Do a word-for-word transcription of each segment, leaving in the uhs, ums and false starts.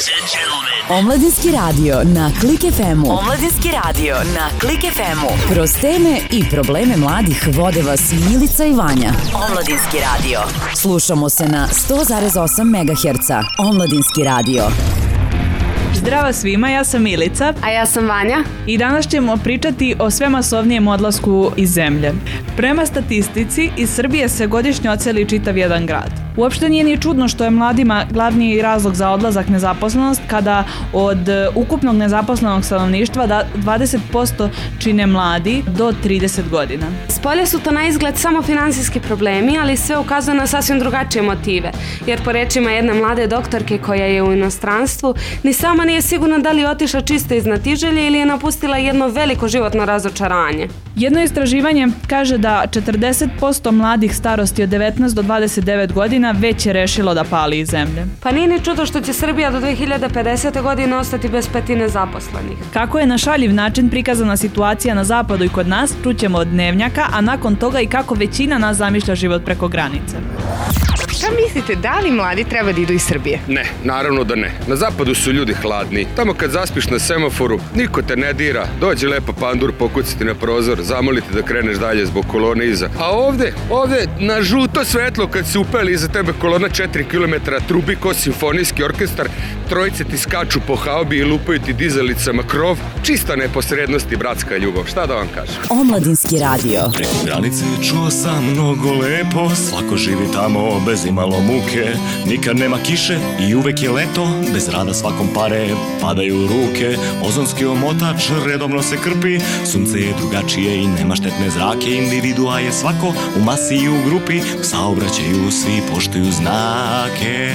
Omladinski radio na Klik ef emu. Omladinski radio na Klik ef emu. Kroz teme i probleme mladih vode vas Milica i Vanja. Omladinski radio. Slušamo se na sto zarez osam megaherca. Omladinski radio. Zdravo svima, ja sam Milica. A ja sam Vanja. I danas ćemo pričati o sve masovnijem odlasku iz zemlje. Prema statistici, iz Srbije se godišnje odseli čitav jedan grad. Uopšte nije ni čudno što je mladima glavni razlog za odlazak nezaposlenost, kada od ukupnog nezaposlenog stanovništva da dvadeset posto čine mladi do trideset godina. Spolje su to na izgled samo finansijski problemi, ali sve ukazuje na sasvim drugačije motive. Jer po rečima jedne mlade doktorke koja je u inostranstvu, ni sama nije sigurna da li je otišla čisto iz znatiželje ili je napustila jedno veliko životno razočaranje. Jedno istraživanje kaže da četrdeset posto mladih starosti od devetnaest do dvadeset devet godina već je rešilo da pali iz zemlje. Pa nije ni čudo što će Srbija do dve hiljade pedesete. godine ostati bez petine zaposlenih. Kako je na šaljiv način prikazana situacija na zapadu i kod nas, čućemo od Dnevnjaka, a nakon toga i kako većina nas zamišlja život preko granice. Šta mislite, da li mladi treba da idu iz Srbije? Ne, naravno da ne. Na zapadu su ljudi hladni. Tamo kad zaspiš na semaforu, niko te ne dira. Dođe lepo pandur, pokuciti na prozor, zamoliti da kreneš dalje zbog kolone iza. A ovde, ovde, na žuto svetlo kad se upeli iza tebe kolona četiri kilometra, trubi ko simfonijski orkestar, trojice ti skaču po haobi i lupaju ti dizalicama krov. Čista neposrednost i bratska ljubav. Šta da vam kažem? Omladinski radio. Preko granice čuo sam mnogo lepo, svako živi tamo bez imalo muke, nikad nema kiše i uvek je leto, bez rada svakom pare padaju ruke, ozonski omotač redovno se krpi, sunce je drugačije i nema štetne zrake, individua je svako u masi i u grupi, u saobraćaju svi poštuju znake.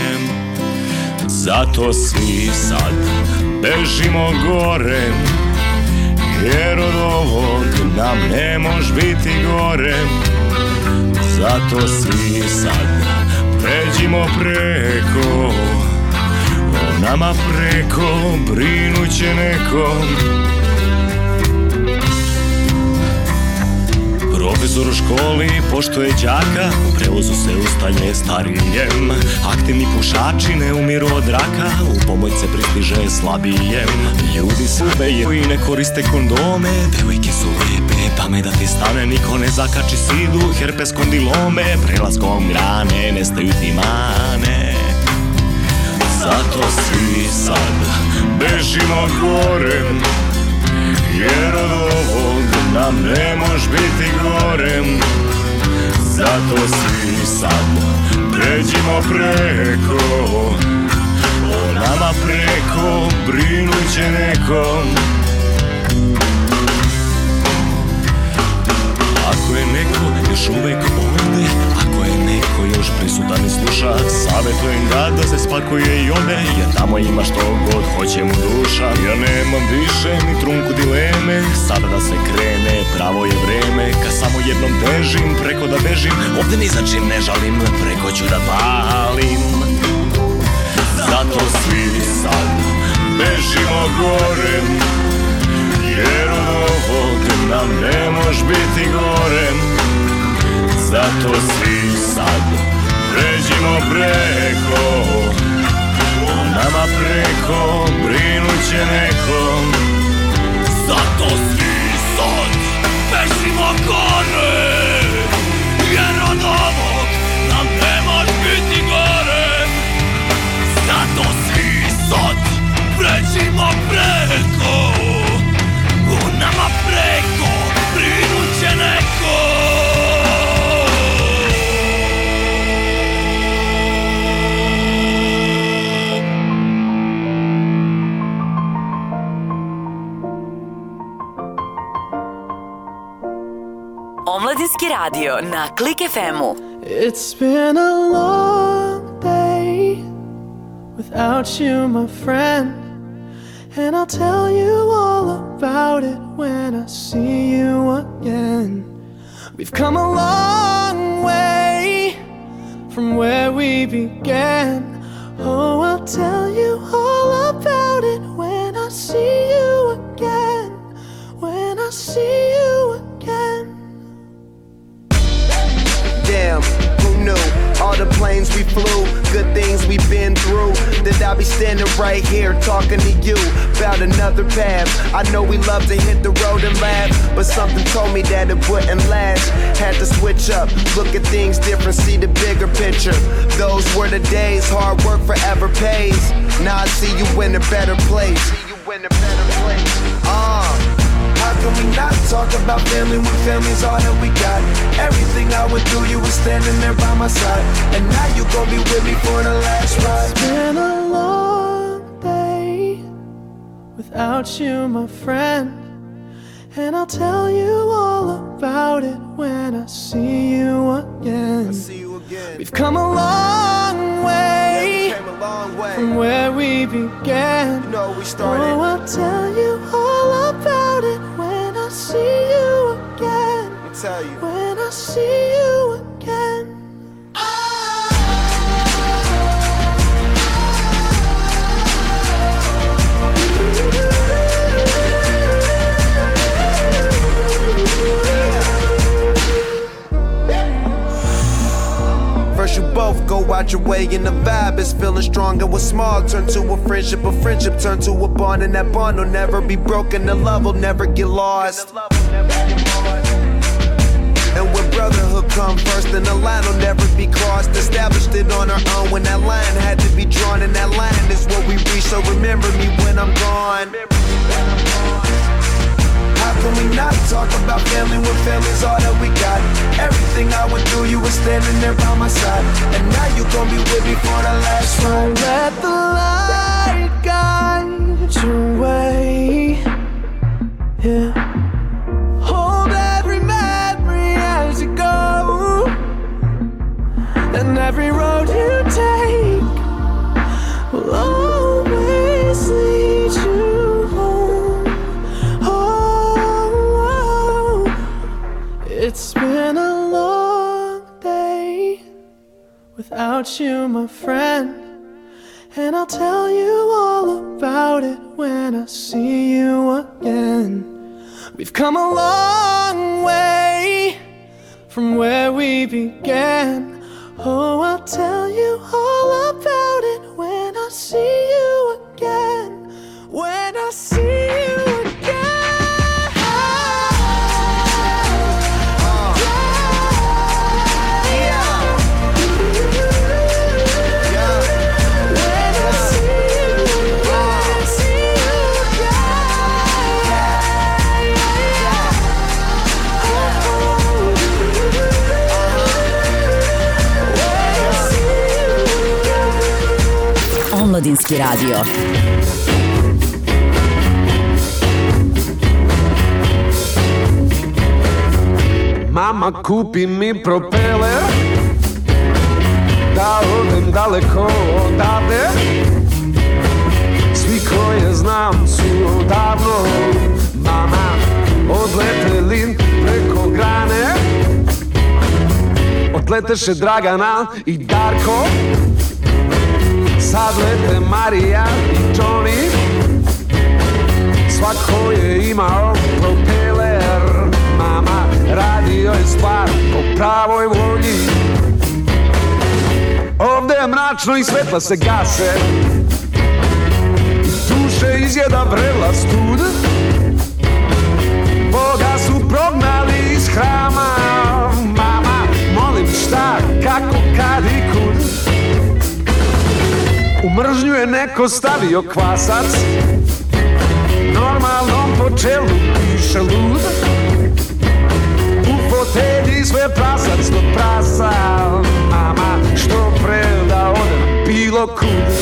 Zato svi sad bežimo gore, jer od ovog nam ne može biti gore. Zato svi sad pređimo preko, o nama preko brinuće neko. Profesor u školi poštuje đaka, u prevozu se ustaje starijem. Aktivni pušači ne umiru od raka, u pomoć se pristiže slabijem. Ljudi su beje i ne koriste kondome, devojke su lepe, pa me da ti stane, niko ne zakači sidu, herpes kondilome, prelaskom grane nestaju ti mane. Zato svi sad bežimo gore, jer od ovog nam ne može biti gore. Zato svi sad pređimo preko, o nama preko brinuće neko. Ako je neko još uvek ovde, ako je neko još prisutan i sluša, savjetujem ga da se spakuje i ode, jer tamo ima što god hoće mu duša. Ja nemam više ni trunku dileme, sada da se krene, pravo je vreme, kad samo jednom težim, preko da bežim, ovde ni za čim ne žalim, preko ću da palim. Zato svi sad bežimo gore, jer od ovog nam ne može biti gore. Zato svi sad pređimo preko, o nama preko brinuće neko. Zato svi sad bežimo gore, jer od ovog nam ne može biti gore. Zato svi sad pređimo preko, o nama preko brinuće neko. Omladinski radio na Klik ef emu. It's been a long day without you, my friend, and I'll tell you all about it when I see you again. We've come a long way from where we began. Oh, I'll tell you all about it when I see you again. When I see you again. Damn, who knew? All the planes we flew, good things we've been through. The but I'll be standing right here talking to you about another path. I know we love to hit the road and laugh, but something told me that it wouldn't last. Had to switch up, look at things different, see the bigger picture. Those were the days, hard work forever pays. Now I see you in a better place. See you in a better place. Ah. Uh. How can we not talk about family when family's all that we got? Everything I went through, you were standing there by my side, and now you gon' be with me for the last ride. It's been a long day without you, my friend, and I'll tell you all about it when I see you again. I see you again. We've come a long way, yeah, we came a long way from where we began. You know we started. Oh, I'll tell you all about it when I see you again. Let me tell you. When I see you again. First you both go out your way and the vibe is feeling strong. And what's small turn to a friendship, a friendship turn to a bond, and that bond will never be broken, the love will never get lost. And when brotherhood come first, then the line will never be crossed. Established it on our own when that line had to be drawn, and that line is what we reach, so remember me when I'm gone. How can we not talk about family when family's all that we got? Everything I went through, you were standing there by my side, and now you gon' be with me for the last ride. So let the light guide your way, yeah. Hold every memory as you go, and every road you take will always lead you home. Oh, it's been a long day without you, my friend, and I'll tell you all about it when I see you again. We've come a long way from where we began. Oh, I'll tell you all about it when I see you again. When I see you again. Omladinski radio. Mama kupi mi propeler da odem daleko odavde. Svi koje znam su odavno, mama, odleteli preko grane. Odleteše Dragana i Darko, sad lete Marija i Johnny. Svako je imao propeler, mama, radio je stvar po pravoj volji. Ovde je mračno i svetla se gase, duše izjeda vrela stud. Boga su prognali iz hrama, mama, molim šta, kako, kad i kud. U mržnju je neko stavio kvasac, normalnom po čelu piše lud. U fotelji sve prasac do prasa, mama, što pre da odem bilo kud.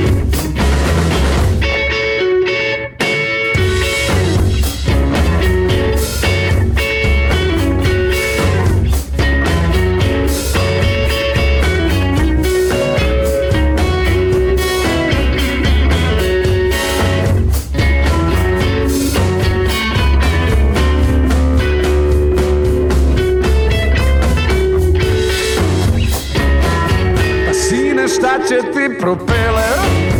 Šta će ti propeler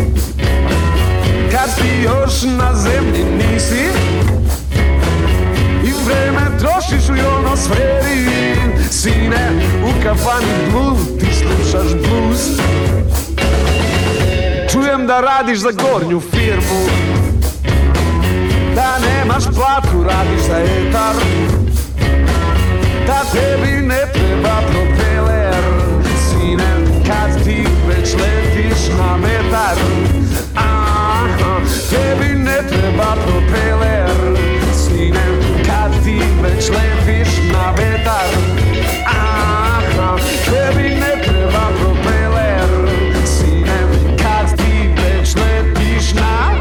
kad ti još na zemlji nisi i vreme trošiš u ionosferi? Sine, u kafani Blue ti slušaš blues. Čujem da radiš za gornju firmu, da nemaš platu, radiš za etar, da tebi ne treba propeler, sine, kad ti već letiš na metar. Aha, tebi ne treba propeler, sine, kad ti već letiš na vetar. Aha, tebi ne treba propeler, sine, kad ti već letiš na...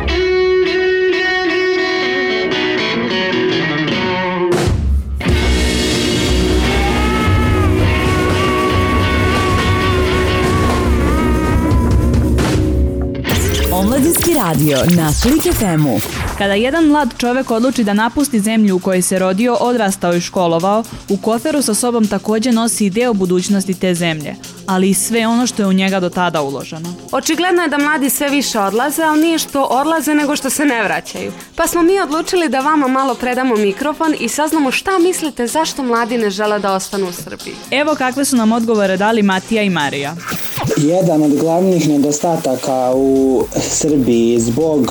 Omladinski radio na Klik ef emu. Kada jedan mlad čovek odluči da napusti zemlju u kojoj se rodio, odrastao i školovao, u koferu sa sobom takođe nosi i deo budućnosti te zemlje, ali i sve ono što je u njega do tada uloženo. Očigledno je da mladi sve više odlaze, ali nije što odlaze nego što se ne vraćaju. Pa smo mi odlučili da vama malo predamo mikrofon i saznamo šta mislite zašto mladi ne žele da ostanu u Srbiji. Evo kakve su nam odgovore dali Matija i Marija. Jedan od glavnih nedostataka u Srbiji zbog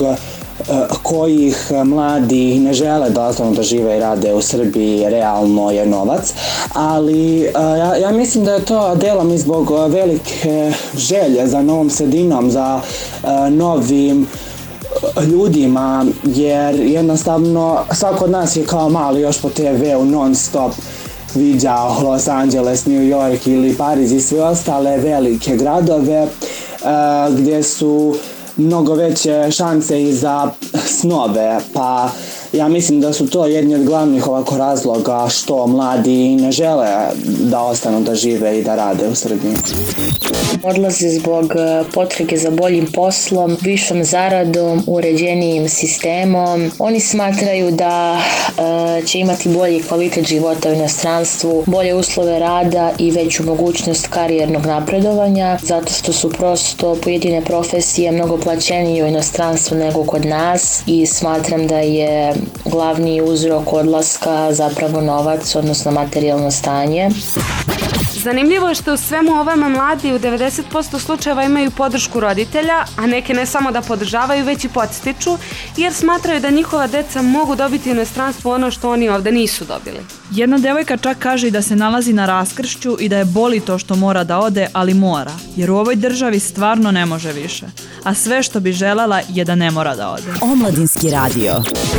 kojih mladi ne žele da ostanu da žive i rade u Srbiji realno je novac, ali ja, ja mislim da je to delom i zbog velike želje za novom sredinom, za novim ljudima, jer jednostavno svako od nas je kao mali još po te veu non stop viđao Los Angeles, New York ili Pariz i sve ostale velike gradove gdje su mnogo veće šanse i za snove, pa ja mislim da su to jedni od glavnih ovako razloga što mladi ne žele da ostanu da žive i da rade u Srbiji. Odlaze zbog potrage za boljim poslom, višom zaradom, uređenijim sistemom. Oni smatraju da e, će imati bolji kvalitet života u inostranstvu, bolje uslove rada i veću mogućnost karijernog napredovanja, zato što su prosto pojedine profesije mnogo plaćenije u inostranstvu nego kod nas i smatram da je glavni uzrok odlaska zapravo novac, odnosno materijalno stanje. Zanimljivo je što u svemu ovome mladi u devedeset posto slučajeva imaju podršku roditelja, a neke ne samo da podržavaju, već i podstiču, jer smatraju da njihova deca mogu dobiti u inostranstvu ono što oni ovde nisu dobili. Jedna devojka čak kaže i da se nalazi na raskršću i da je boli to što mora da ode, ali mora, jer u ovoj državi stvarno ne može više. A sve što bi želela je da ne mora da ode. Omladinski radio.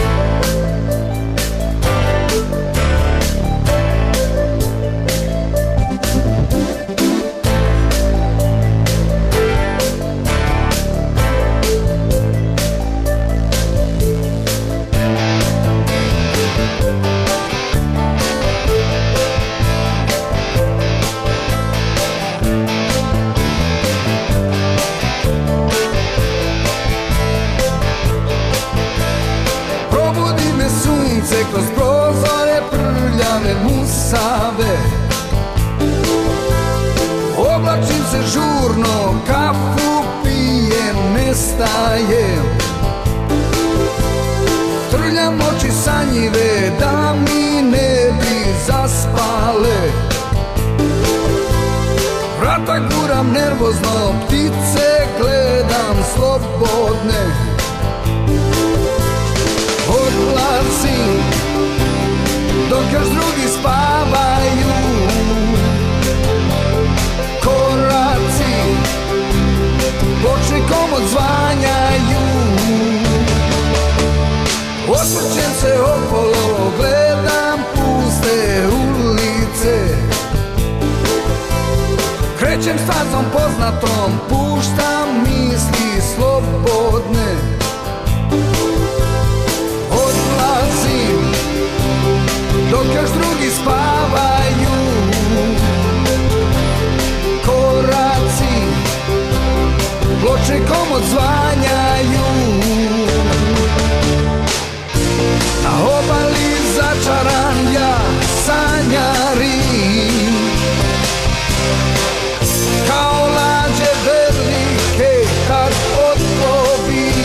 Kroz prozore prljave musave, oblačim se žurno, kafu pijem, nestajem, trljam oči sanjive da mi ne bi zaspale, vrata guram nervozno, ptice gledam slobodne, odlazim dok još drugi spavaju, koraci pločnikom odzvanjaju, osvrćem se okolo, gledam puste ulice, krećem stazom poznatom, puštam misli slobodne, odlazim dok još drugi spavaju, koraci pločnikom odzvanjaju, na obali začaran ja sanjarim, kao lađe velike kad otplovim.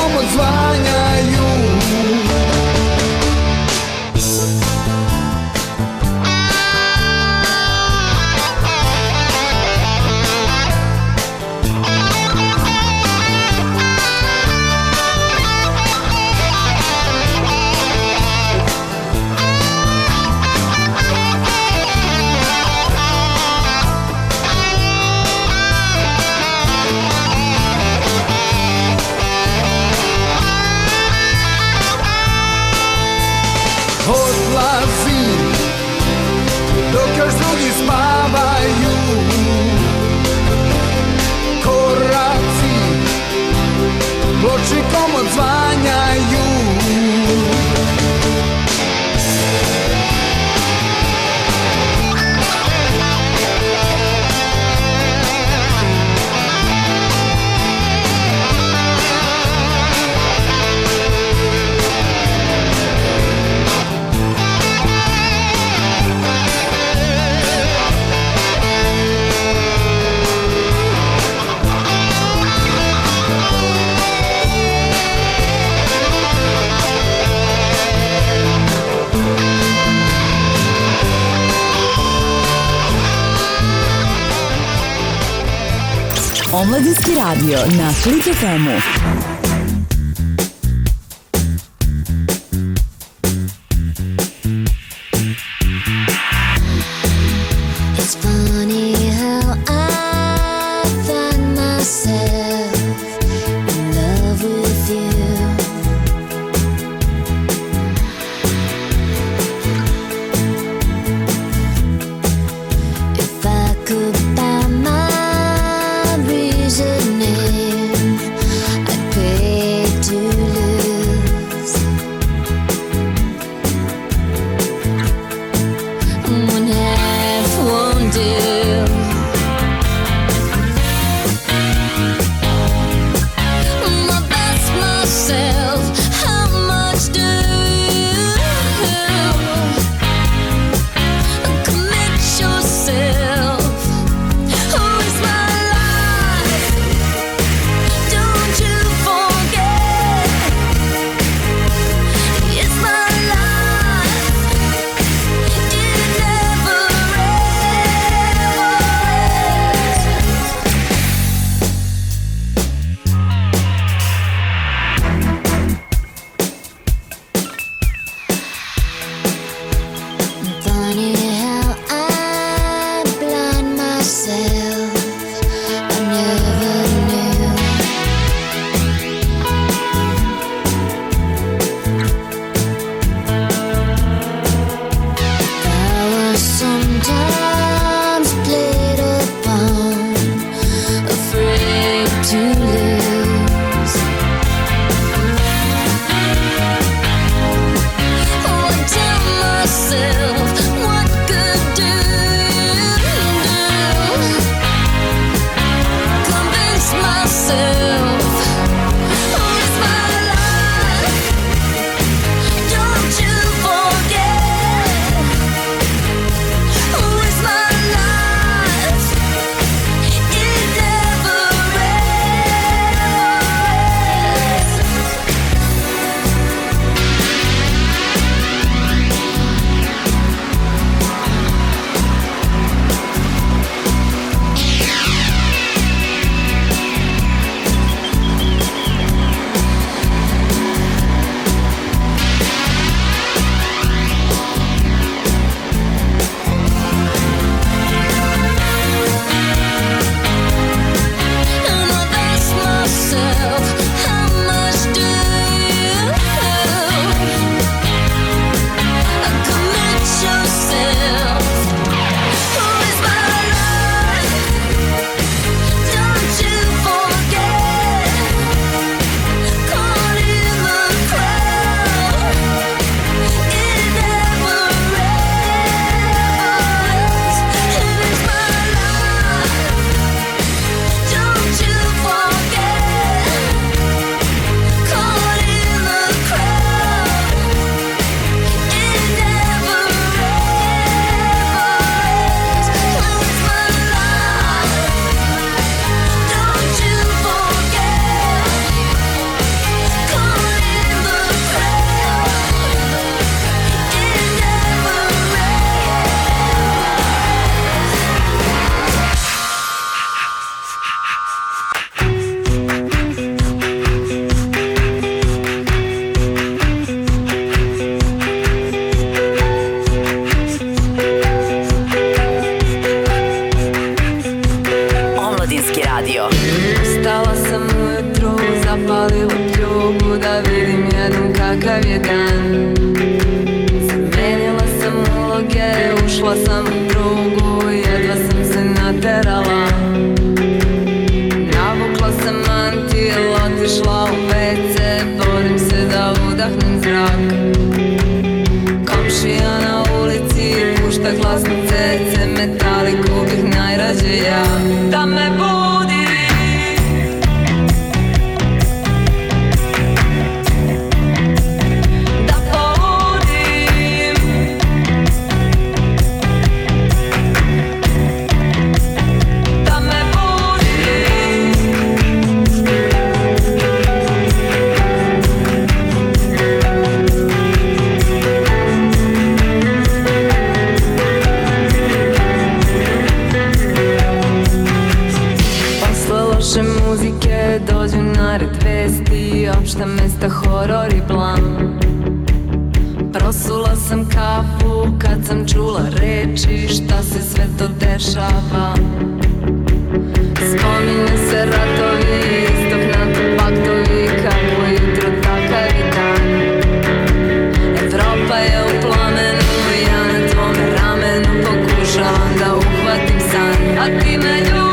pločikom odzvanjaju. Odlazim dok još drugi spavaju. Koraci pločikom odzvanjaju. Omladinski radio na Klik ef emu. It's funny how I find myself in love with you. If I could buy my reasoning, I'd pay vidim jednom kakav je dan. Zamenila sam uloge, ušla sam u drugu, jedva sam se naterala. Navukla sam mantil, otišla u ve ce, borim se da udahnem zrak. Komšija na ulici pušta glasno cece, metaliku bih najrađe ja da me budi. Da poludim. Da me budi. Loše muzike dođu na red vesti, opšta mesta, horor i blam. Prosula sam kafu kad sam čula reči, šta se sve to dešava. Spominje se ratovi, istok NATO paktovi, kako jutro takav i dan. Evropa je u plamenu, ja na tvome ramenu pokušavam da uhvatim san, a ti me ljubiš.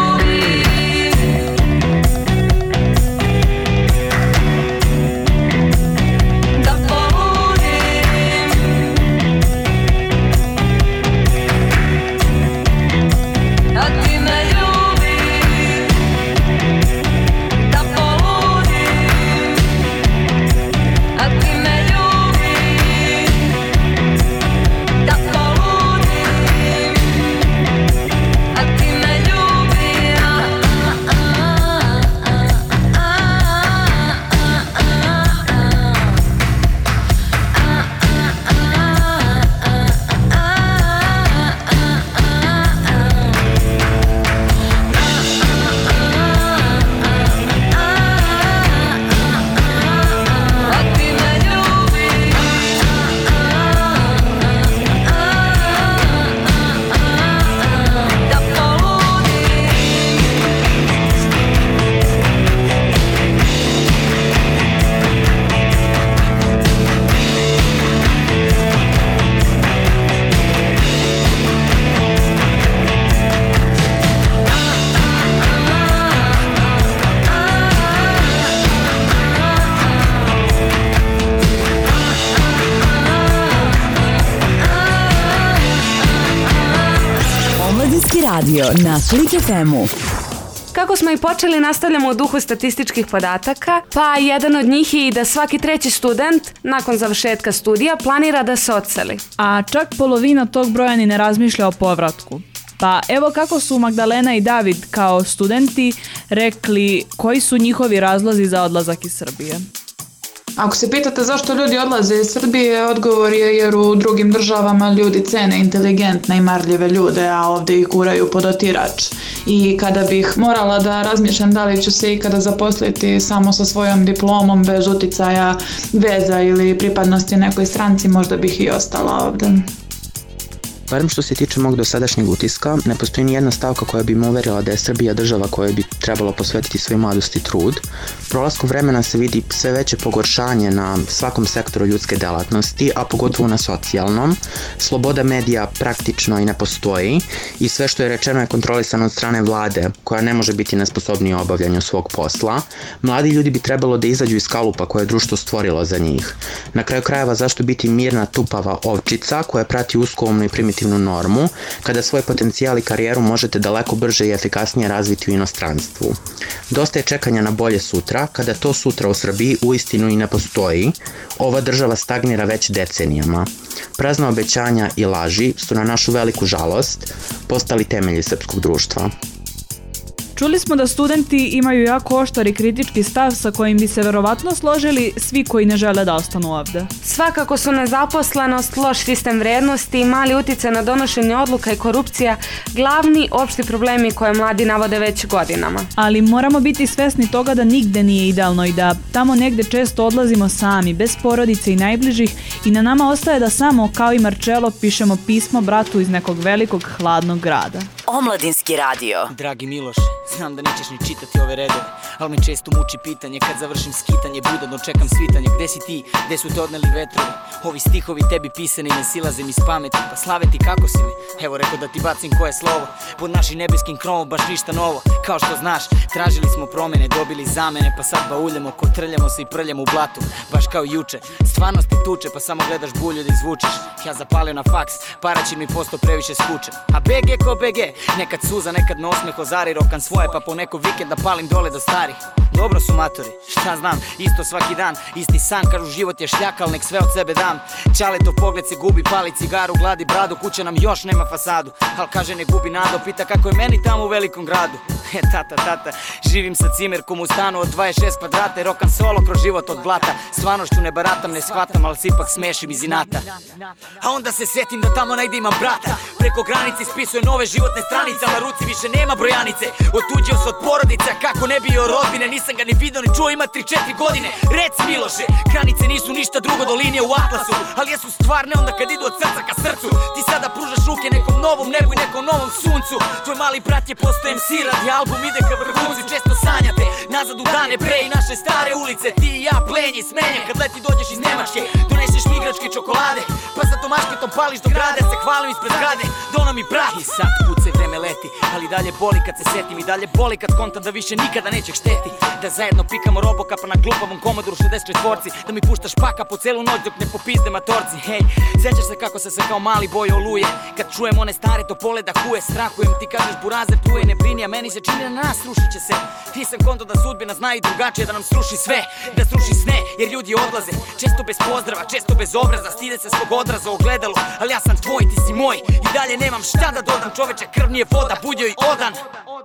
Radio na Klik ef emu. Kako smo i počeli, nastavljamo u duhu statističkih podataka, pa jedan od njih je i da svaki treći student nakon završetka studija planira da se odseli. A čak polovina tog broja ni ne razmišlja o povratku. Pa evo kako su Magdalena i David kao studenti rekli koji su njihovi razlozi za odlazak iz Srbije. Ako se pitate zašto ljudi odlaze iz Srbije, odgovor je jer u drugim državama ljudi cene inteligentne i marljive ljude, a ovdje ih guraju pod otirač. I kada bih morala da razmišljam da li ću se ikada zaposliti samo sa svojom diplomom, bez uticaja veza ili pripadnosti nekoj stranci, možda bih i ostala ovdje. Barem što se tiče mog dosadašnjeg utiska, ne postoji ni jedna stavka koja bi me uverila da je Srbija država kojoj bi trebalo posvetiti svoj mladost i trud. Prolaskom vremena se vidi sve veće pogoršanje na svakom sektoru ljudske delatnosti, a pogotovo na socijalnom. Sloboda medija praktično i ne postoji i sve što je rečeno je kontrolisano od strane vlade, koja ne može biti nesposobnija u obavljanju svog posla. Mladi ljudi bi trebalo da izađu iz kalupa koje je društvo stvorilo za njih. Na kraju krajeva, zašto biti mirna tupava ovčica koja prati uskovnu i primitivnu normu, kada svoj potencijal i karijeru možete daleko brže i efikasnije razviti u inostranstvu. Dosta je čekanja na bolje sutra, kada to sutra u Srbiji uistinu i ne postoji. Ova država stagnira već decenijama. Prazna obećanja i laži su na našu veliku žalost postali temelji srpskog društva. Čuli smo da studenti imaju jako oštar i kritički stav sa kojim bi se verovatno složili svi koji ne žele da ostanu ovde. Svakako su nezaposlenost, loš sistem vrednosti i mali uticaj na donošenje odluka i korupcija glavni opšti problemi koje mladi navode već godinama. Ali moramo biti svesni toga da nigde nije idealno i da tamo negde često odlazimo sami, bez porodice i najbližih, i na nama ostaje da samo, kao i Marcello, pišemo pismo bratu iz nekog velikog hladnog grada. Omladinski radio. Dragi Miloš, Znam da nećeš ni čitati ove redove, al me često muči pitanje kad završim skitanje, budno čekam svitanje. Gde si ti, gde su te odneli vetrovi? Ovi stihovi tebi pisani ne silaze mi s pameti. Pa slave ti kako si mi, evo rekao da ti bacim koje slovo. Pod našim nebeskim krovom baš ništa novo. Kao što znaš, tražili smo promene, dobili zamene, pa sad bauljamo, kotrljamo se i prljamo u blatu. Baš kao juče, stvarnost ti tuče, pa samo gledaš bulju da izvučeš. Ja zapalio na faks, paraćin mi posto previše skuče. A B G ko B G, nekad suza, nekad me osmeh ozari. Rokan svoje pa po neko vikenda palim dole do starih. Dobro su matori, šta znam, isto svaki dan. Isti san, kažu život je šljaka, al nek sve od sebe dam. Čaletov pogled se gubi, pali cigaru, gladi bradu. Kuća nam još nema fasadu, al kaže ne gubi nado. Pita kako je meni tamo u velikom gradu. E tata, tata, živim sa cimerkom u stanu od dvadeset šest kvadrata i rokan solo kroz život od blata. Stvarnošću ne baratam, ne shvatam, ali se ipak smešim iz inata. A onda se setim da tamo negdje imam brata. Preko granice ispisuje nove životne stranice, a na ruci više nema brojanice. Otuđio se od porodice, kako ne bio rodbine. Nisam ga ni vidio ni čuo, ima tri četiri godine. Rec Miloše, granice nisu ništa drugo do linije u atlasu, ali jesu stvarne onda kad idu od srca ka srcu. Ti sada pružaš ruke nekom novom nebu i nekom novom suncu. Tvoj mali brat je postao em si, radi album ide ka vrhuncu. Često sanjate nazad u dane pre i naše stare ulice. Ti i ja plenji smenjen kad leti dođeš iz Nemačke. Doneseš mi igračke čokolade, pa sa tomašketom pališ do grade. Se hvalim ispred zgrade, dono mi brat. I sad kuce vreme leti, ali dalje boli kad se setim. I dalje boli kad kontam da više nikada nećeš šteti. Da zajedno pikamo robokapa na glupavom komodoru šezdeset četvorci. Da mi puštaš paka po celu noć dok ne popizde matorci. Hej, sjećaš se kako se se kao mali bojo oluje kad čujem one stare topole da huje. Strahujem, ti kažeš burazer tu je ne brini, a meni se čini na nas srušit će se. Nisam konto da sudbina zna i drugačije, da nam sruši sve, da sruši sne, jer ljudi odlaze. Često bez pozdrava, često bez obraza, stide se svog odraza u ogledalu. Ali ja sam tvoj, ti si moj i dalje nemam šta da dodam. Čoveče, krv nije voda, budio i odan.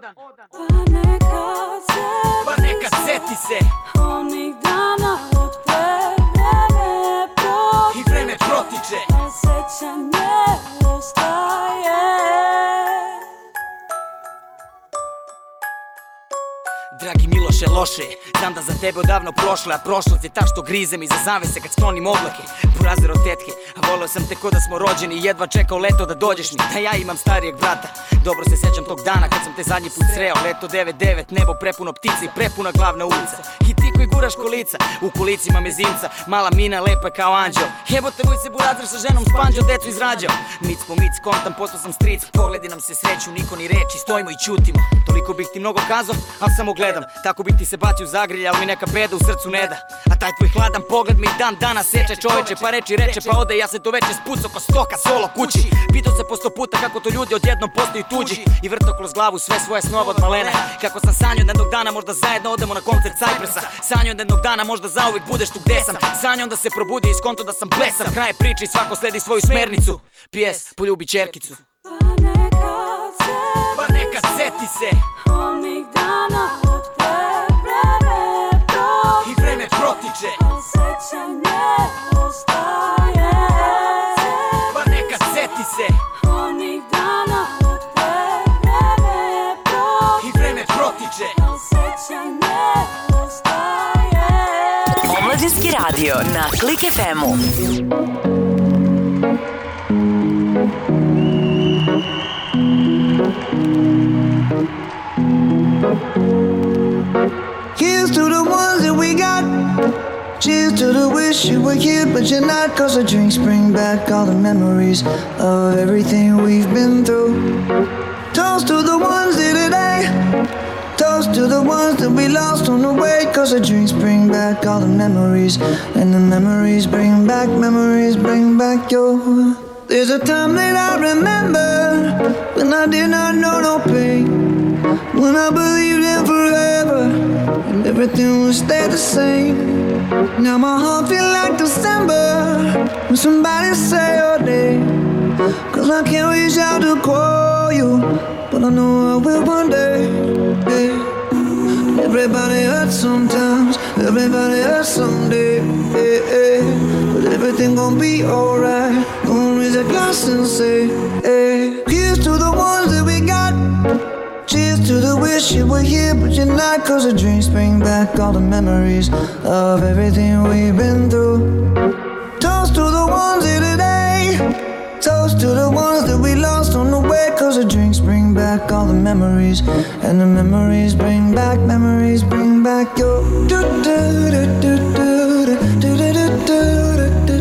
Pa nekad seti se onih dana od pre, vreme protiče i vreme protiče, a sećanje ostaje. Dragi Miloše, loše je, znam da za tebe odavno prošle, a prošlost je ta što grize mi za zavese kad sklonim oblake. Burazer od tetke, a volio sam te ko da smo rođeni i jedva čekao leto da dođeš mi, da ja imam starijeg brata. Dobro se sećam tog dana kad sam te zadnji put sreo, leto devet devet, nebo prepuno ptice i prepuna glavna ulica. I ti koji guraš kolica, u kolicima mezimca, mala mina lepa kao anđeo. Jebote moj se burazer sa ženom spanđo, decu izrađao. Mic po mic, kontam, postao sam stric, pogledi nam se sreću, niko ni reči, stojimo i ćutimo. Toliko bih ti mnogo kazao, al samo gledam, tako bih ti se bacio u zagrlje, ali mi neka beda u srcu ne da. A taj tvoj hladan pogled mi dan dana seče, čoveče, pa reči reče pa ode, ja se to veče spucao ko stoka solo kući. Pitao se po sto puta kako to ljudi odjednom postaju tuđi i vrtao kroz glavu sve svoje snove od malena. Kako sam sanjao da jednog dana možda zajedno odemo na koncert Cypressa. Sanjao da jednog dana možda zauvijek budeš tu gde sam. Sanjao da se probudi iz konto da sam blesav. Kraj priče i svako sledi svoju smernicu. P S poljubi čerkicu. Pa nekad seti se onih dana od pre, vreme protiče i vreme protiče, a sećanje ostaje. Pa nekad seti se onih dana od pre, vreme protiče i vreme protiče, a sećanje ostaje. Omladinski radio na Klik ef emu. Here's to the ones that we got. Cheers to the wish you were here but you're not. Cause the drinks bring back all the memories of everything we've been through. Toast to the ones here today. Toast to the ones that we lost on the way. Cause the drinks bring back all the memories. And the memories bring back, memories bring back your. There's a time that I remember when I did not know no pain. When I believed in forever and everything would stay the same. Now my heart feel like December when somebody say your name. Cause I can't reach out to call you, but I know I will one day. Yeah. Everybody hurts sometimes, everybody hurts someday. Yeah, yeah. But everything gon' be alright. Gonna raise a glass and say, hey. Here's to the ones that we got. Cheers to the wish you were here but you're not. Cause the drinks bring back all the memories of everything we've been through. Toast to the ones here today. Toast to the ones that we lost on the way. Cause the drinks bring back all the memories memories, and the memories bring back, memories bring back your do do do do do do do do do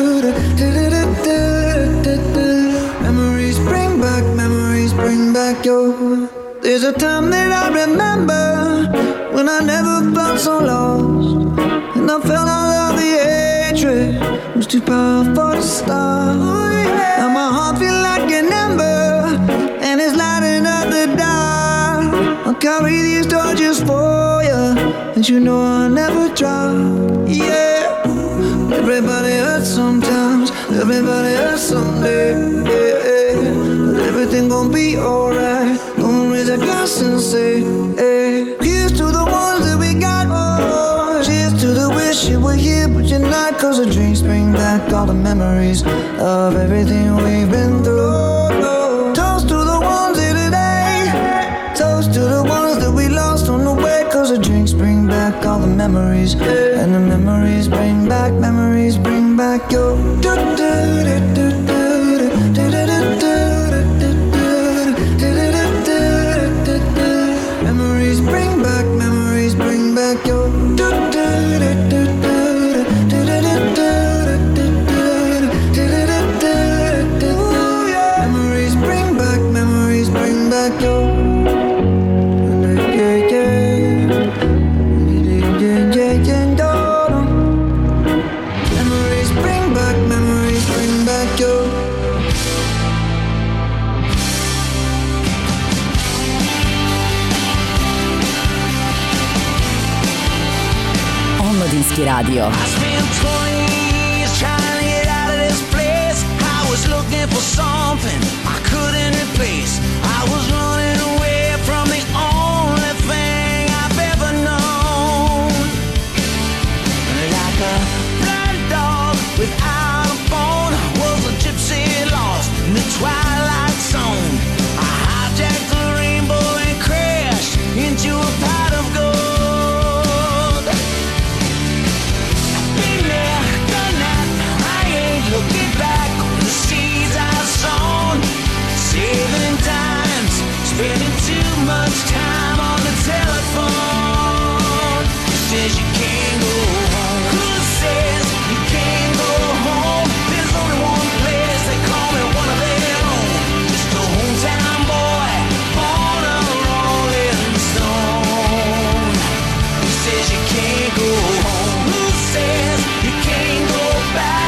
do. Memories bring back, memories bring back your. There's a time that I remember when I never felt so lost, and I felt all of the hatred was too powerful to stop. Now my heart feel like an ember, and it's lighting up the dark. I'll carry these torches for you, and you know I'll never drop. Yeah, everybody hurts sometimes, everybody hurts someday. Yeah, but everything gon' be alright. Gonna raise a glass and say, hey, here's to the ones that we got. Oh, cheers to the wish you were here, but you're not. Cause the drinks bring back all the memories of everything we've been through. Toast to the ones here today, toast to the ones that we lost on the way. Cause the drinks bring back all the memories, and the memories bring back, memories bring back your do do do do do do do do. Memories bring back, memories bring back your do do do do do do do do. Memories bring back, memories bring back your yeah yeah yeah yeah yeah. Memories bring back, memories bring back your. Omladinski radio. I spent twenty years trying to get out of this place. I was looking for something I couldn't replace. I was running away from the only thing I've ever known. Like a blind dog without a bone, I was a gypsy lost in the twilight zone. I hijacked the rainbow and crashed into a pot of gold. Looking back on the seeds I've sown, saving times, spending too much time on the telephone. Who says you can't go home? Who says you can't go home? There's only one place they call me one of their own. Just a hometown boy, born a rolling stone. Who says you can't go home? Who says you can't go back?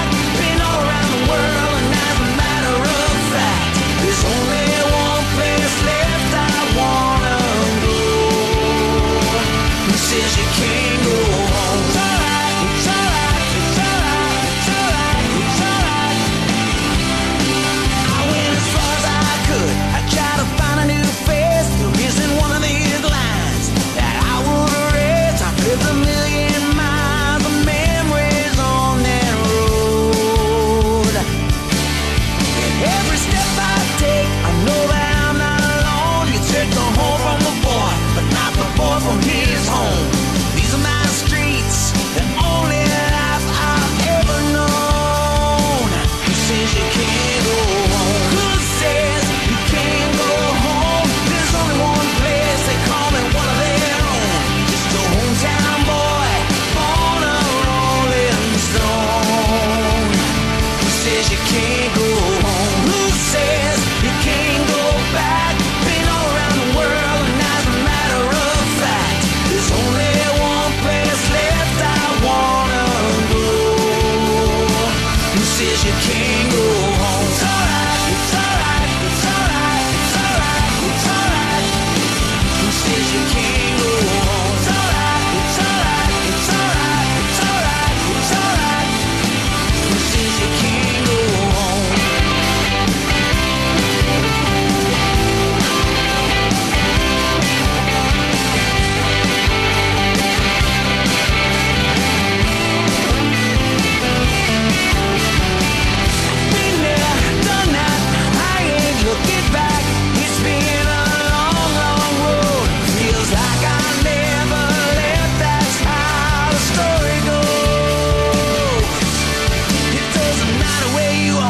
Says you can't go home. It's alright, it's alright, it's alright, it's alright, it's alright. I went as far as I could. I tried to find a new face. There isn't one of these lines that I would erase. I've lived a million miles of memories on that road. And every step I take, I know that I'm not alone. You take the home from the boy, but not the boy from his home. These are my streets, the only life I've ever known. Who says you can't go home? Who says you can't go home? There's only one place they call me one of their own. Just a hometown boy, born a rolling stone. Who says you can't go home? Who says you can't go back? Been all around the world, and as a matter of fact, there's only one place left I wanna go. Who says you can't go home? It's alright, it's alright, it's alright, it's alright, it's alright. Who says you can't go home? It's alright, it's alright, it's alright, it's alright, it's alright. Who says you can't go home?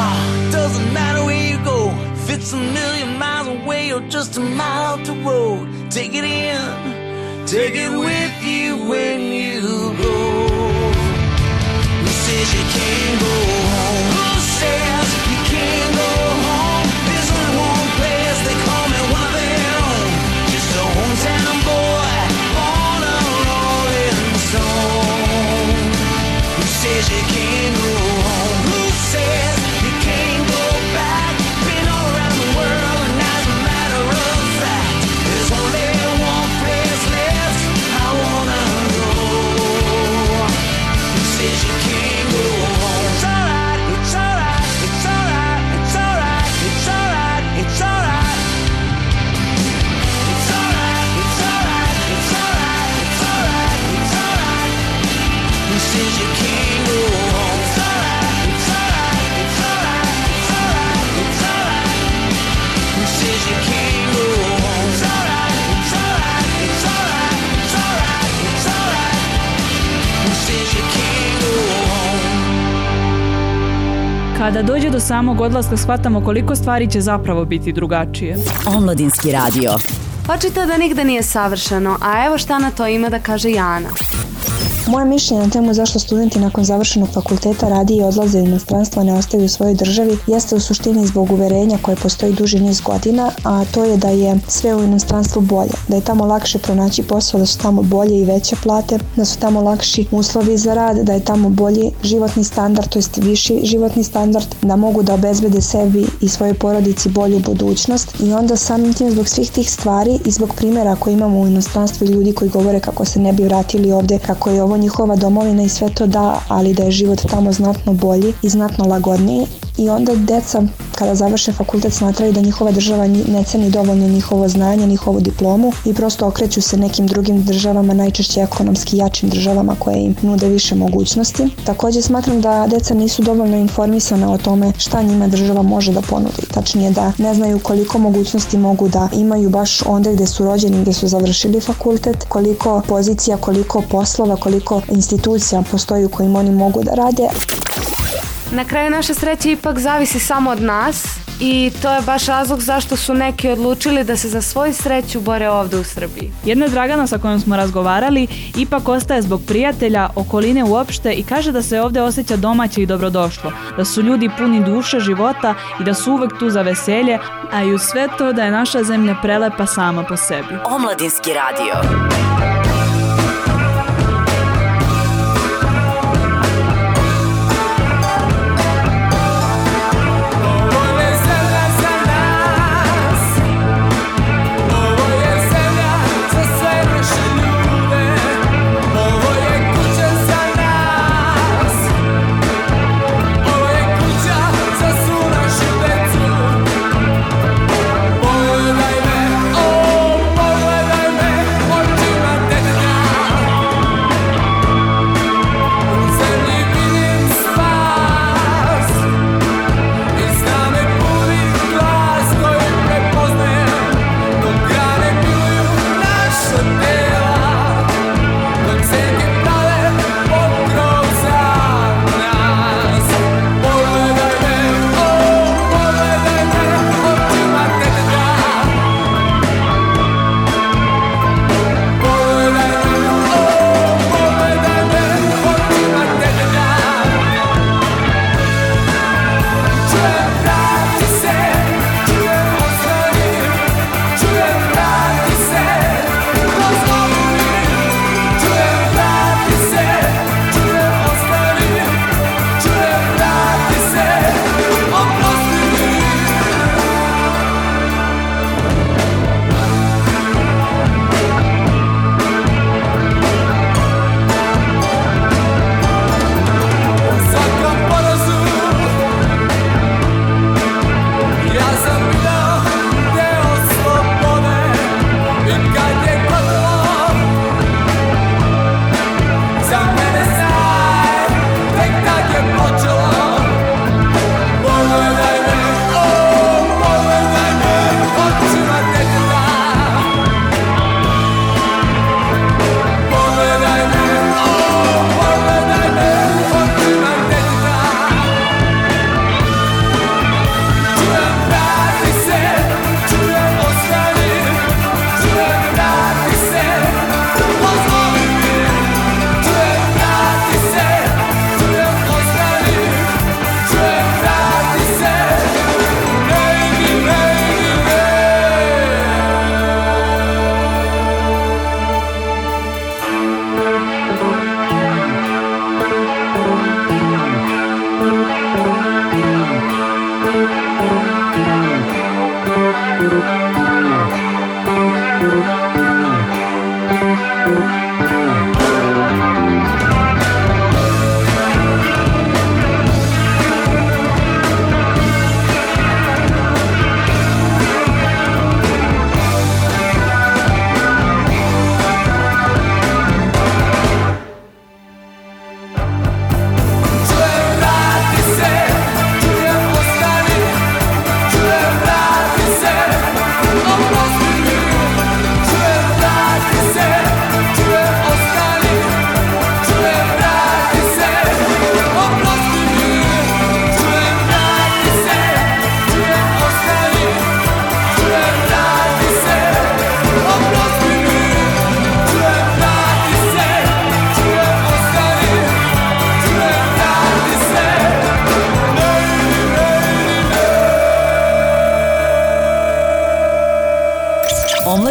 Just a mile up the road. Take it in, take it with you when you go. Who says you can't go home? Who says you can't go home? There's only one place they call me one of their own. Just a hometown boy on a rolling stone. Who says you can't go home? Who says you can't go back? Been all around the world and as a matter of fact, there's only one place left I wanna go. Who says you can't go home? It's alright, it's alright, it's alright, it's alright, it's alright, it's alright. It's alright, it's alright, it's alright, it's alright, it's alright. Who says you can't go home? It's alright, it's alright, it's alright, it's alright, it's alright. Who says you can't go home? It's alright, it's alright, it's alright, it's alright, it's alright. Who says you can't go home? Kada dođe do samog odlaska shvatamo koliko stvari će zapravo biti drugačije. Omladinski radio. Očito da nigde nije savršeno, a evo šta na to ima da kaže Jana. Moje mišljenje na temu zašto studenti nakon završenog fakulteta radi i odlaze u inostranstvo, ne ostaju u svojoj državi, jeste u suštini zbog uverenja koje postoji duži niz godina, a to je da je sve u inostranstvu bolje, da je tamo lakše pronaći posao, da su tamo bolje i veće plate, da su tamo lakši uslovi za rad, da je tamo bolji životni standard, to jest viši životni standard, da mogu da obezbede sebi i svojoj porodici bolju budućnost. I onda samim tim zbog svih tih stvari i zbog primjera koje imamo u inostranstvu i ljudi koji govore kako se ne bi vratili ovde, kako je ovo njihova domovina i sve to da, ali da je život tamo znatno bolji i znatno lagodniji. I onda deca kada završe fakultet smatraju da njihova država ne ceni dovoljno njihovo znanje, njihovu diplomu i prosto okreću se nekim drugim državama, najčešće ekonomski jačim državama koje im nude više mogućnosti. Također smatram da deca nisu dovoljno informisana o tome šta njima država može da ponudi. Tačnije da ne znaju koliko mogućnosti mogu da imaju baš onda gde su rođeni, gde su završili fakultet, koliko pozicija, koliko poslova, koliko institucija postoji u kojim oni mogu da rade. Na kraju naša sreća ipak zavisi samo od nas i to je baš razlog zašto su neki odlučili da se za svoju sreću bore ovde u Srbiji. Jedna Dragana sa kojom smo razgovarali ipak ostaje zbog prijatelja, okoline uopšte i kaže da se ovde osjeća domaće i dobrodošlo, da su ljudi puni duše, života i da su uvek tu za veselje, a i uz sve to da je naša zemlja prelepa sama po sebi. Omladinski radio. Pogledaj me, oh, pogledaj me, očima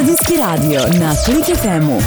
Omladinski radio na Klik ef emu.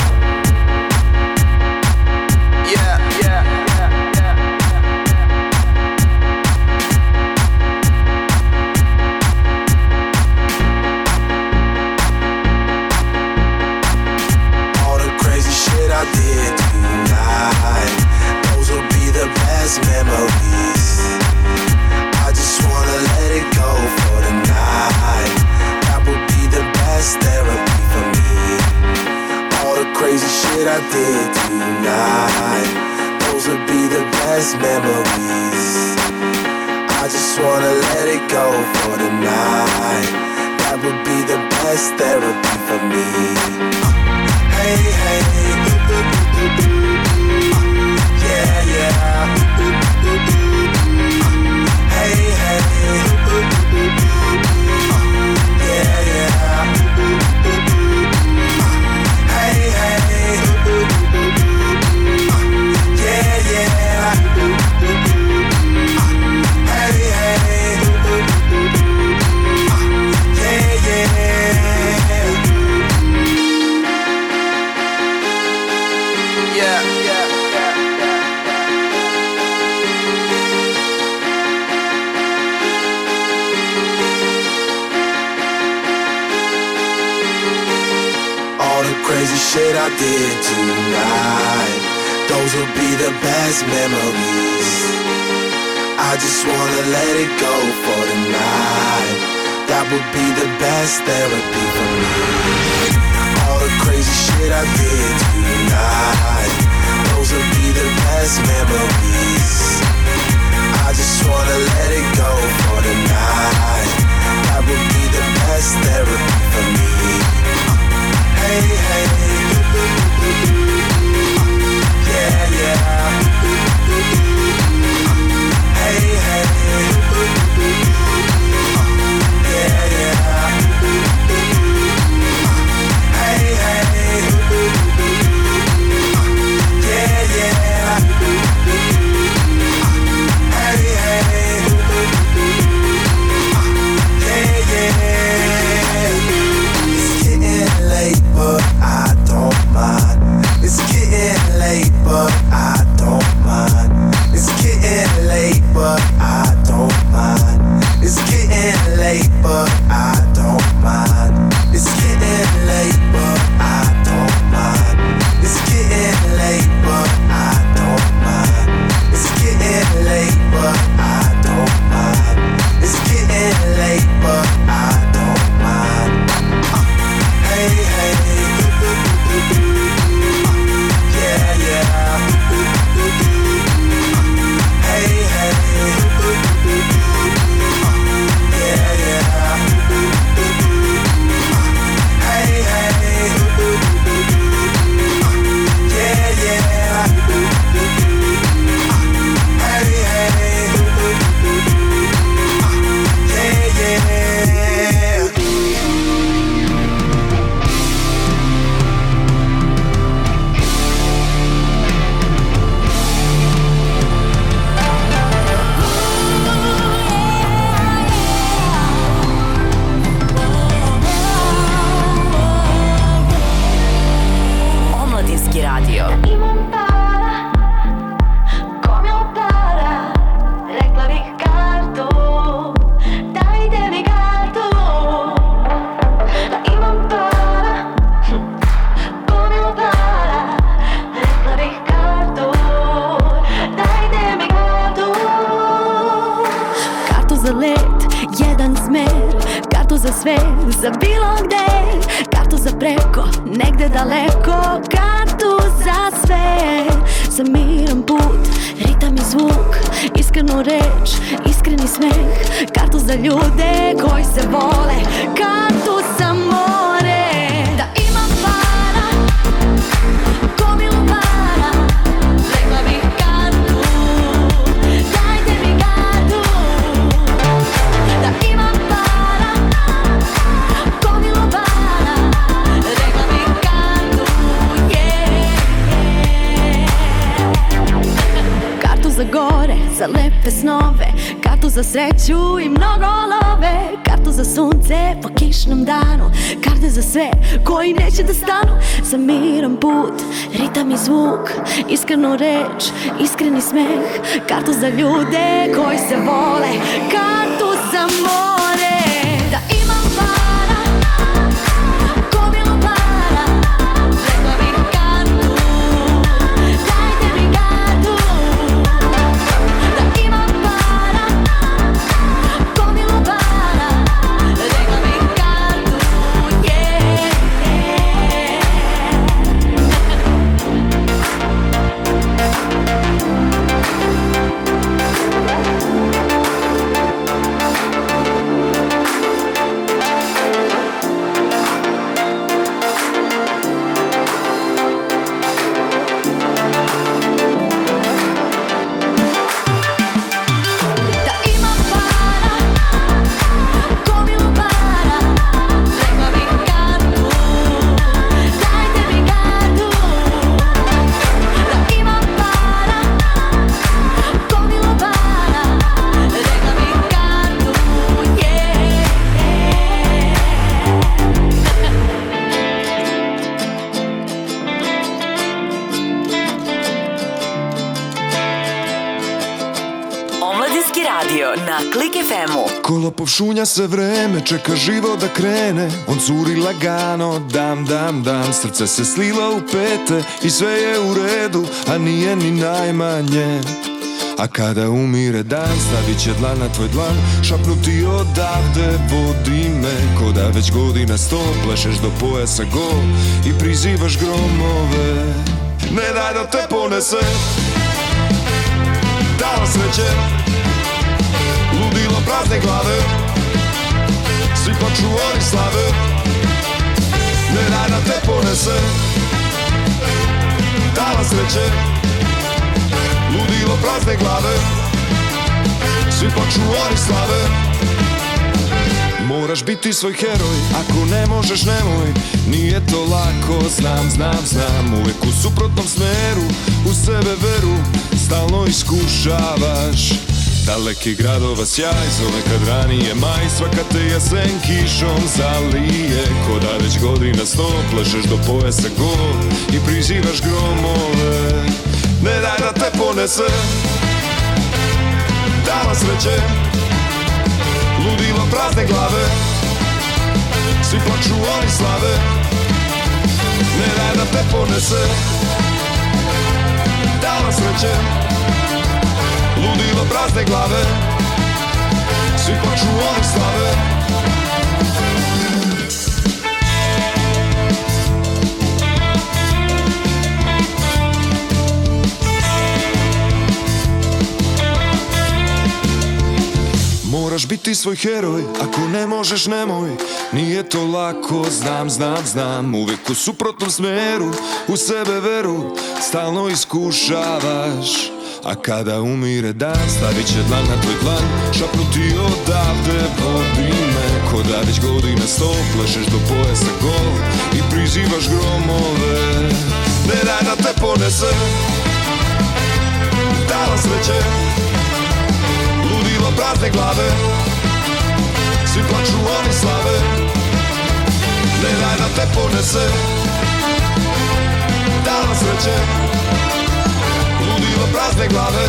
Memories. I just wanna let it go for the night. That would be the best therapy for me. All the crazy shit I did tonight, those would be the best memories. I just wanna let it go for the night. That would be the best therapy for me. Hey, hey, ooh, ooh, ooh, ooh. Yeah, yeah. Hey, hey. Yeah, yeah. Hey, hey. Yeah, yeah. Hey, hey. Yeah, yeah. Yeah, yeah. Crazy shit I did tonight, those will be the best memories. I just wanna let it go for the night. That would be the best therapy for me. All the crazy shit I did tonight, those will be the best memories. I just wanna let it go for the night. That would be the best therapy for me. Hey, hey, yeah, yeah. Hey, hey, yeah, yeah. Hey, hey, yeah, yeah. Hey, hey, yeah, yeah. It's getting late, but I don't mind. It's getting late, but I don't mind. It's getting late, but I don't mind. It's getting late, but I don't mind. It's getting late, but I don't mind. It's getting late, but I don't mind. It's getting late, but I don't mind. It's getting late, but I don't mind. Hey, hey. Yeah, yeah. Hey, hey. Yeah, yeah. Hey, hey. Yeah, yeah. Hey, hey. Yeah, yeah. Omladinski radio. Imam para, come un para, rekla bih kartu, dajte mi kartu. Imam para, come un para, rekla bih kartu, dajte mi kartu. Kartu za let, jedan smer, kartu za sve, za bilo gde, kartu za preko, negde daleko, kartu za sve, za miran put, ritam i zvuk, iskrenu reč, iskreni smeh, kartu za ljude koji se vole, kartu za more. Da imam para, ko mi para, rekla bih kartu, dajte mi kartu. Da imam para, ko mi para, rekla bih kartu, yeah. Kartu za gore, za lepe snove, kartu kartu za sreću i mnogo love, kartu za sunce po kišnom danu, karte za sve koji neće da stanu, za miran put, ritam i zvuk, iskrenu reč, iskreni smeh, kartu za ljude koji se vole, kartu za more. Da imam para, gomilu para, rekla bih kartu, dajte mi kartu. Da imam para, gomilu para, rekla bih kartu, yeah, yeah. Omladinski radio na Klik ef emu. Ko lopov šunja se vreme, čeka život da krene. On curi lagano, dam, dam, dam. Srce se slilo u pete i sve je u redu, a nije ni najmanje. A kada umire dan, stavit će dlan na tvoj dlan, šapnuti odavde, vodi me. Ko da već godina sto, plešeš do pojasa go i prizivaš gromove. Ne daj da te ponese, dala sreće, ludilo prazne glave, svi poču oni slave. Ne daj da te ponese, dala sreće, ludilo prazne glave, svi poču oni slave. Moraš biti svoj heroj, ako ne možeš nemoj, nije to lako, znam, znam, znam. Uvek u suprotnom smeru, u sebe veru, stalno iskušavaš. Daleki gradova sjaj, zove kad ranije maj, svaka te jesen kišom zalije. Ko da već godina sto, plešeš do pojasa go i prizivaš gromove. Ne daj da te ponese, dala sreće, ludilo prazne glave, svi plaču oni slave. Ne daj da te ponese, dala sreće, ludilo prazne glave, svi plaču oni slave. Moraš biti svoj heroj, ako ne možeš nemoj, nije to lako, znam, znam, znam. Uvek u suprotnom smeru, u sebe veru, stalno iskušavaš. A kada umire dan, stavit će dlan na tvoj dlan, šapnuti odavde, vodi me. Ko da već godina sto, plešeš do pojasa gol i prizivaš gromove. Ne daj da te ponese, dala sreće, ludilo prazne glave, svi plaču oni slave. Ne daj da te ponese, dala sreće, ludilo prazne glave,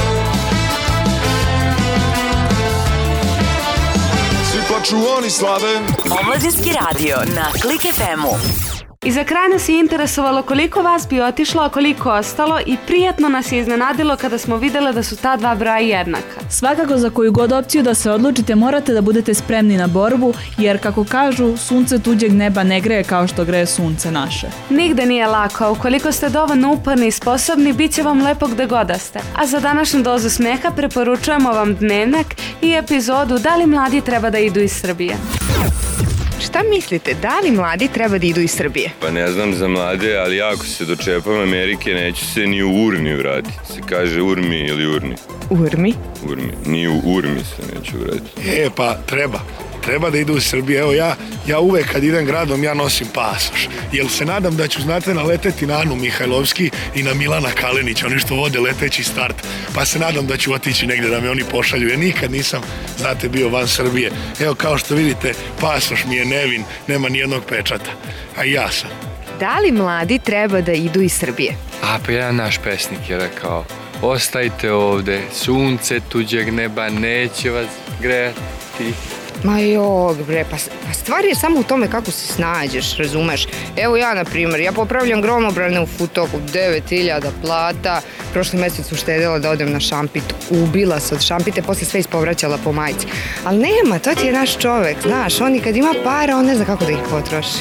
svi plaču oni slave. Omladinski radio na Klik ef emu. I za kraj nas je interesovalo koliko vas bi otišlo, a koliko ostalo, i prijatno nas je iznenadilo kada smo vidjeli da su ta dva broja jednaka. Svakako za koju god opciju da se odlučite morate da budete spremni na borbu, jer kako kažu, sunce tuđeg neba ne greje kao što greje sunce naše. Nigde nije lako, a ukoliko ste dovoljno uporni i sposobni, bit će vam lepo gde god da ste. A za današnju dozu smeha preporučujemo vam Dnevnak i epizodu Da li mladi treba da idu iz Srbije. Šta mislite, da li mladi treba da idu iz Srbije? Pa ne znam za mlade, ali ako se dočepam Amerike, neću se ni u urni vratiti. Se kaže urmi ili urni? Urmi? Urmi. Ni u urmi se neću vratiti. E, pa treba. treba da idu u Srbiju. Evo ja, ja uvek kad idem gradom ja nosim pasoš. Jer se nadam da ću, znate, naleteti na Anu Mihajlovski i na Milana Kalinića, oni što vode leteći start. Pa se nadam da ću otići negde da me oni pošalju. Ja nikad nisam, znate, bio van Srbije. Evo kao što vidite, pasoš mi je nevin, nema nijednog pečata. A i ja sam. Da li mladi treba da idu iz Srbije? A pa jedan naš pesnik je rekao: ostajte ovde, sunce tuđeg neba neće vas greti. Ma jog bre, pa, pa stvar je samo u tome kako se snađeš, razumeš? Evo ja, na primjer, ja popravljam gromobrane u Futoku, devet hiljada plata, prošli mesec uštedela da odem na šampit, ubila se od šampite, posle sve ispovraćala po majici. Ali nema, to ti je naš čovek, znaš, on i kad ima para, on ne zna kako da ih potroši.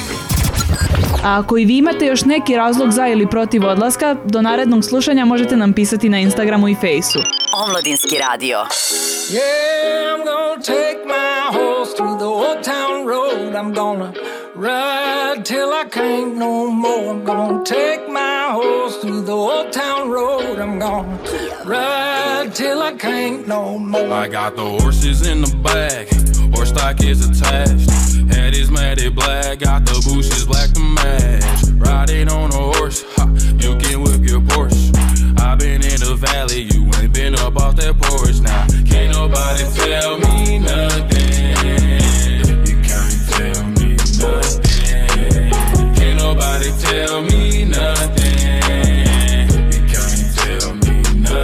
A ako i vi imate još neki razlog za ili protiv odlaska, do narednog slušanja možete nam pisati na Instagramu i Fejsu. Omladinski radio. Yeah, I'm gonna take my horse through the old town road. I'm gonna ride till I can't no more. I'm gonna take my horse through the old town road. I'm gonna ride till I can't no more. I got the horses in the back, horse stock is attached. Head is matted black, got the bushes black to match. Riding on a horse, ha, you can whip your Porsche. I've been in the valley, you ain't been up off that porch. Now, can't nobody tell me nothing. You can't tell me nothing. Can't nobody tell me nothing. You can't tell me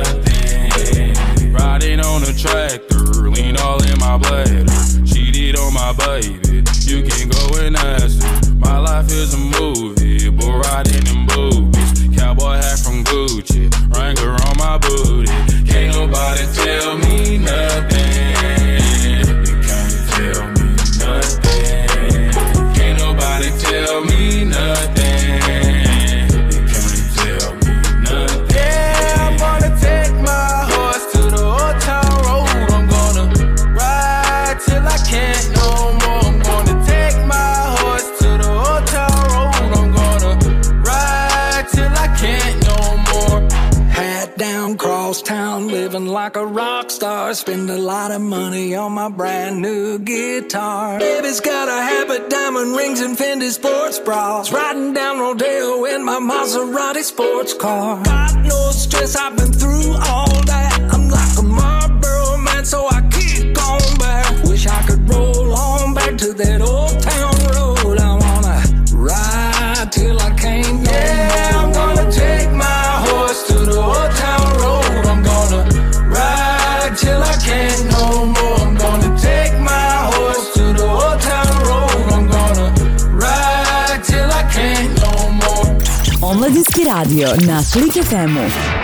nothing. Riding on a tractor, lean all in my bladder. Cheated on my baby, you can go and ask her. My life is a movie, bull riding in boobies. Cowboy hat from Gucci, Wrangler on my booty. Can't nobody tell me nothing. You can't tell me nothing. Can't nobody tell me nothing. You can't tell me nothing. Yeah, I'm gonna take my horse to the old town road. I'm gonna ride till I can't no more. I'm gonna take my horse to the old town road. I'm gonna ride till I can't no more. Hat down, cross town, living like a rock star. Spend a lot of money on my brand new guitar. Baby's got a habit, diamond rings and Fendi sports bras. Riding down Rodeo in my Maserati sports car. Got no stress, I've been through all that. I'm like a Marlboro man, so I keep going back. Wish I could roll on back to that old town road. I wanna ride till I can't no yeah, more. I'm gonna take my horse to the old town road. I'm gonna ride till I can't no more. I'm gonna take my horse to the old town road. I'm gonna ride till I can't no more. Omladinski radio na Klik F M-u.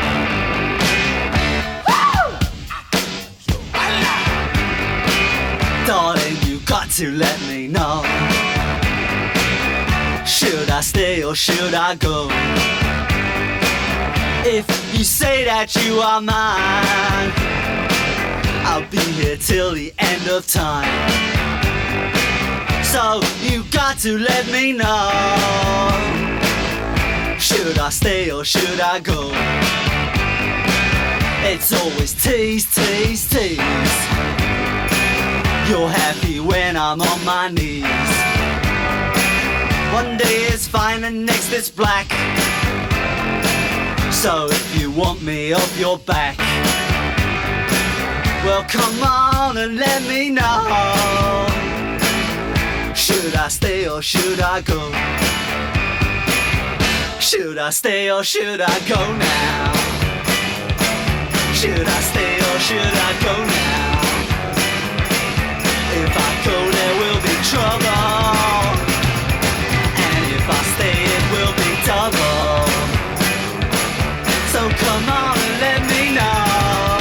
Darling, you got to let me know. Should I stay or should I go? If you say that you are mine, I'll be here till the end of time. So you got to let me know. Should I stay or should I go? It's always tease, tease, tease. You're happy when I'm on my knees. One day it's fine and next it's black. So if you want me off your back, well come on and let me know. Should I stay or should I go? Should I stay or should I go now? Should I stay or should I go now? If I go there will be trouble, and if I stay it will be double. So come on and let me know.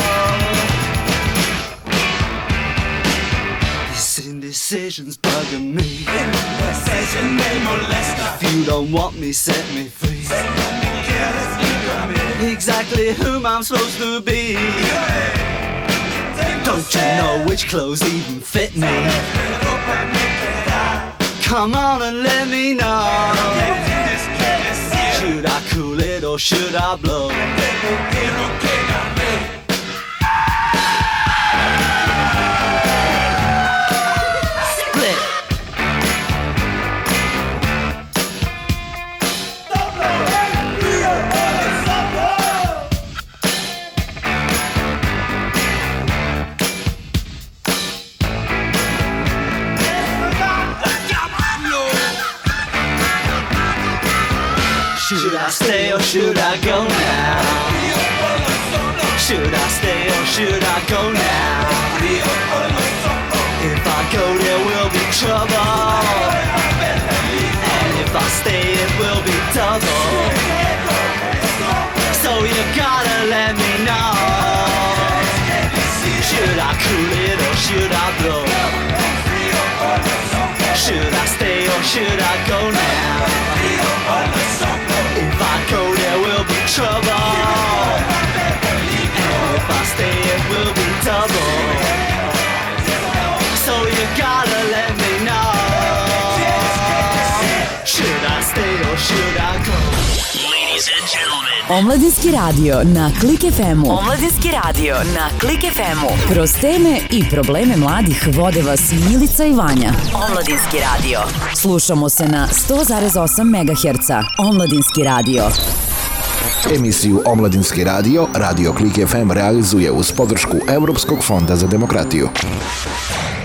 This indecision's bugging me. Indecision may molest us. If you don't want me, set me free. Exactly whom I'm supposed to be. Don't you know which clothes even fit me? Come on and let me know. Should I cool it or should I blow? I stay or should I go now? Should I stay or should I go now? If I go there will be trouble, and if I stay it will be double. So you gotta let me know. Should I cool it or should I blow? Should I stay or should I go now? If I go there will be trouble, and if I stay it will be double. So you gotta let me know. Should I stay or should I go? Ladies and gentlemen, Omladinski radio na Klik F M-u. Omladinski radio na Klik F M-u. Kroz teme i probleme mladih vode vas Milica i Vanja. Omladinski radio. Slušamo se na sto zarez osam megaherca. Omladinski radio. Emisiju Omladinski radio Radio Klik F M realizuje uz podršku Evropskog fonda za demokratiju.